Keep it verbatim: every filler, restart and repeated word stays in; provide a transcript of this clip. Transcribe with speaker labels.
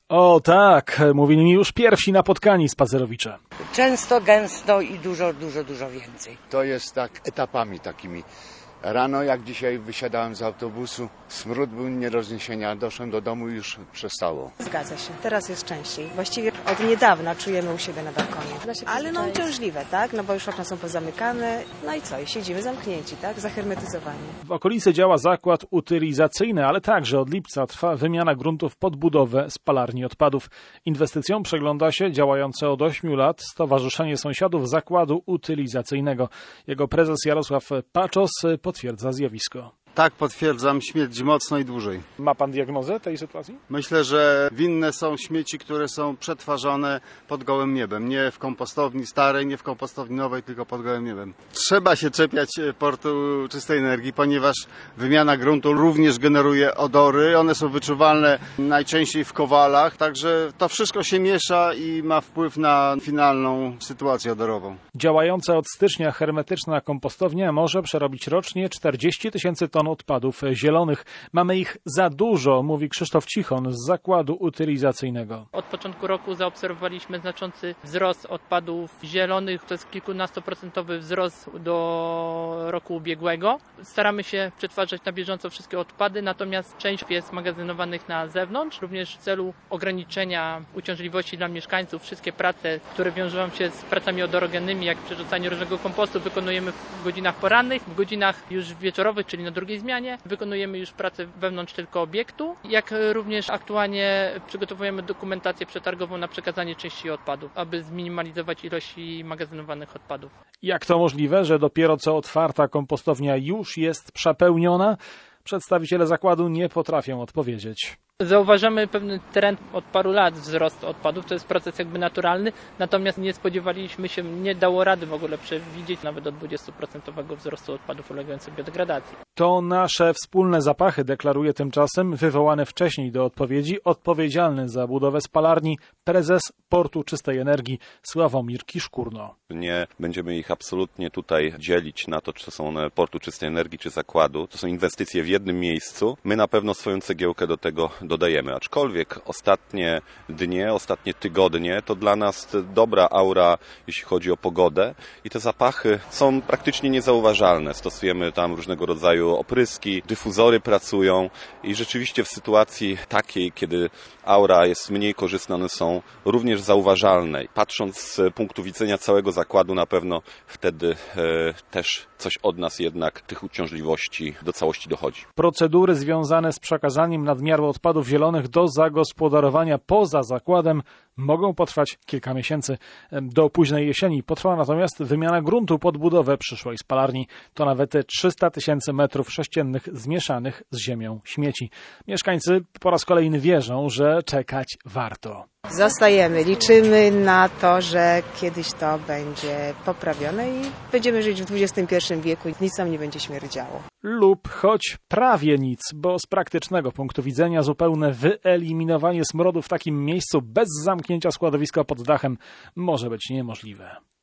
Speaker 1: O tak, mówili mi już pierwsi napotkani spacerowicze.
Speaker 2: Często, gęsto i dużo, dużo, dużo więcej.
Speaker 3: To jest tak etapami takimi. Rano, jak dzisiaj wysiadałem z autobusu, smród był nie do zniesienia, doszedłem do domu i już przestało.
Speaker 4: Zgadza się, teraz jest częściej. Właściwie od niedawna czujemy u siebie na balkonie. Ale no uciążliwe, tak? No bo już okna są pozamykane. No i co? I siedzimy zamknięci, tak? Zahermetyzowani.
Speaker 1: W okolicy działa zakład utylizacyjny, ale także od lipca trwa wymiana gruntów pod budowę spalarni odpadów. Inwestycjom przygląda się działające od ośmiu lat Stowarzyszenie Sąsiadów Zakładu Utylizacyjnego. Jego prezes Jarosław Paczos potwierdza zjawisko.
Speaker 5: Tak, potwierdzam, śmierdzi mocno i dłużej.
Speaker 1: Ma pan diagnozę tej sytuacji?
Speaker 5: Myślę, że winne są śmieci, które są przetwarzane pod gołym niebem. Nie w kompostowni starej, nie w kompostowni nowej, tylko pod gołym niebem. Trzeba się czepiać portu czystej energii, ponieważ wymiana gruntu również generuje odory. One są wyczuwalne najczęściej w kowalach, także to wszystko się miesza i ma wpływ na finalną sytuację odorową.
Speaker 1: Działająca od stycznia hermetyczna kompostownia może przerobić rocznie czterdzieści tysięcy ton odpadów zielonych. Mamy ich za dużo, mówi Krzysztof Cichon z Zakładu Utylizacyjnego.
Speaker 6: Od początku roku zaobserwowaliśmy znaczący wzrost odpadów zielonych. To jest kilkunastoprocentowy wzrost do roku ubiegłego. Staramy się przetwarzać na bieżąco wszystkie odpady, natomiast część jest magazynowanych na zewnątrz. Również w celu ograniczenia uciążliwości dla mieszkańców wszystkie prace, które wiążą się z pracami odorogennymi, jak przerzucanie różnego kompostu, wykonujemy w godzinach porannych. W godzinach już wieczorowych, czyli na drugiej zmianie, wykonujemy już pracę wewnątrz tylko obiektu, jak również aktualnie przygotowujemy dokumentację przetargową na przekazanie części odpadów, aby zminimalizować ilości magazynowanych odpadów.
Speaker 1: Jak to możliwe, że dopiero co otwarta kompostownia już jest przepełniona? Przedstawiciele zakładu nie potrafią odpowiedzieć.
Speaker 6: Zauważamy pewien trend od paru lat wzrostu odpadów, to jest proces jakby naturalny, natomiast nie spodziewaliśmy się, nie dało rady w ogóle przewidzieć nawet do dwudziestoprocentowego wzrostu odpadów ulegających biodegradacji.
Speaker 1: To nasze wspólne zapachy, deklaruje tymczasem wywołany wcześniej do odpowiedzi odpowiedzialny za budowę spalarni prezes Portu Czystej Energii Sławomir Kiszkurno.
Speaker 7: Nie będziemy ich absolutnie tutaj dzielić na to, czy to są one Portu Czystej Energii, czy zakładu. To są inwestycje w jednym miejscu. My na pewno swoją cegiełkę do tego dodajemy. Aczkolwiek ostatnie dnie, ostatnie tygodnie to dla nas dobra aura, jeśli chodzi o pogodę i te zapachy są praktycznie niezauważalne. Stosujemy tam różnego rodzaju opryski, dyfuzory pracują i rzeczywiście w sytuacji takiej, kiedy aura jest mniej korzystna, one są również zauważalne. Patrząc z punktu widzenia całego zakładu, na pewno wtedy e, też coś od nas jednak tych uciążliwości do całości dochodzi.
Speaker 1: Procedury związane z przekazaniem nadmiaru odpadów zielonych do zagospodarowania poza zakładem mogą potrwać kilka miesięcy. Do późnej jesieni potrwa natomiast wymiana gruntu pod budowę przyszłej spalarni. To nawet trzysta tysięcy metrów sześciennych zmieszanych z ziemią śmieci. Mieszkańcy po raz kolejny wierzą, że czekać warto.
Speaker 4: Zostajemy, liczymy na to, że kiedyś to będzie poprawione i będziemy żyć w dwudziestym pierwszym wieku i nic nam nie będzie śmierdziało.
Speaker 1: Lub choć prawie nic, bo z praktycznego punktu widzenia zupełne wyeliminowanie smrodu w takim miejscu bez zamknięcia składowiska pod dachem może być niemożliwe.